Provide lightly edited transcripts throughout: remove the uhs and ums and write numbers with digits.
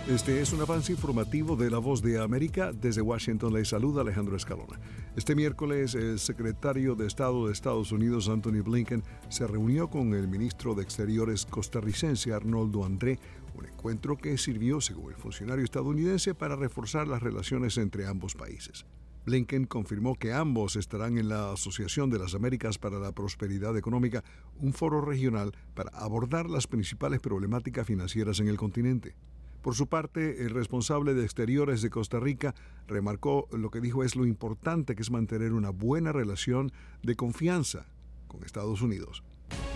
Este es un avance informativo de La Voz de América. Desde Washington les saluda Alejandro Escalona. Este miércoles, el secretario de Estado de Estados Unidos, Antony Blinken, se reunió con el ministro de Exteriores costarricense, Arnoldo André, un encuentro que sirvió, según el funcionario estadounidense, para reforzar las relaciones entre ambos países. Blinken confirmó que ambos estarán en la Asociación de las Américas para la Prosperidad Económica, un foro regional para abordar las principales problemáticas financieras en el continente. Por su parte, el responsable de Exteriores de Costa Rica remarcó lo que dijo es lo importante que es mantener una buena relación de confianza con Estados Unidos.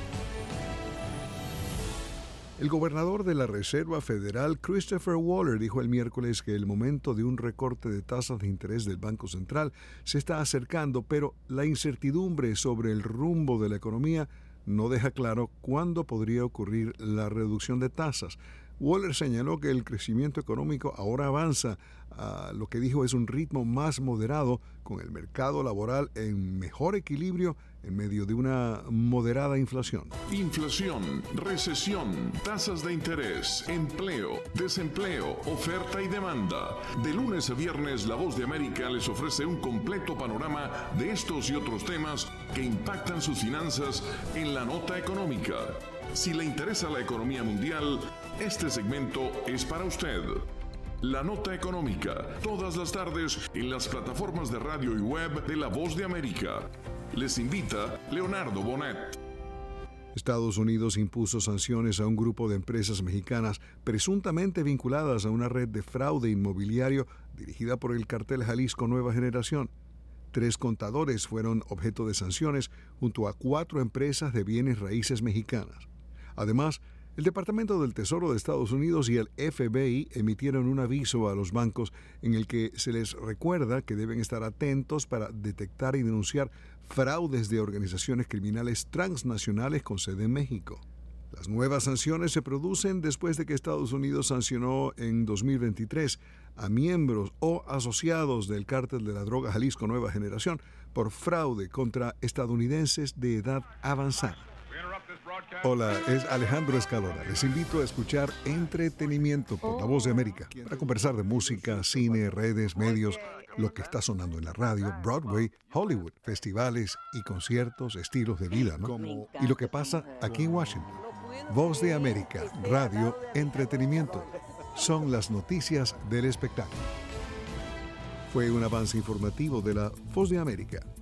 El gobernador de la Reserva Federal, Christopher Waller, dijo el miércoles que el momento de un recorte de tasas de interés del Banco Central se está acercando, pero la incertidumbre sobre el rumbo de la economía no deja claro cuándo podría ocurrir la reducción de tasas. Waller señaló que el crecimiento económico ahora avanza a lo que dijo es un ritmo más moderado, con el mercado laboral en mejor equilibrio en medio de una moderada inflación. Inflación, recesión, tasas de interés, empleo, desempleo, oferta y demanda. De lunes a viernes, La Voz de América les ofrece un completo panorama de estos y otros temas que impactan sus finanzas en la nota económica. Si le interesa la economía mundial, este segmento es para usted. La Nota Económica, todas las tardes en las plataformas de radio y web de La Voz de América. Les invita Leonardo Bonet. Estados Unidos impuso sanciones a un grupo de empresas mexicanas presuntamente vinculadas a una red de fraude inmobiliario dirigida por el cartel Jalisco Nueva Generación. 3 contadores fueron objeto de sanciones junto a 4 empresas de bienes raíces mexicanas. Además, el Departamento del Tesoro de Estados Unidos y el FBI emitieron un aviso a los bancos en el que se les recuerda que deben estar atentos para detectar y denunciar fraudes de organizaciones criminales transnacionales con sede en México. Las nuevas sanciones se producen después de que Estados Unidos sancionó en 2023 a miembros o asociados del cártel de la droga Jalisco Nueva Generación por fraude contra estadounidenses de edad avanzada. Hola, es Alejandro Escalona. Les invito a escuchar Entretenimiento por La Voz de América para conversar de música, cine, redes, medios, lo que está sonando en la radio, Broadway, Hollywood, festivales y conciertos, estilos de vida, ¿no? Y lo que pasa aquí en Washington. Voz de América, radio, entretenimiento. Son las noticias del espectáculo. Fue un avance informativo de la Voz de América.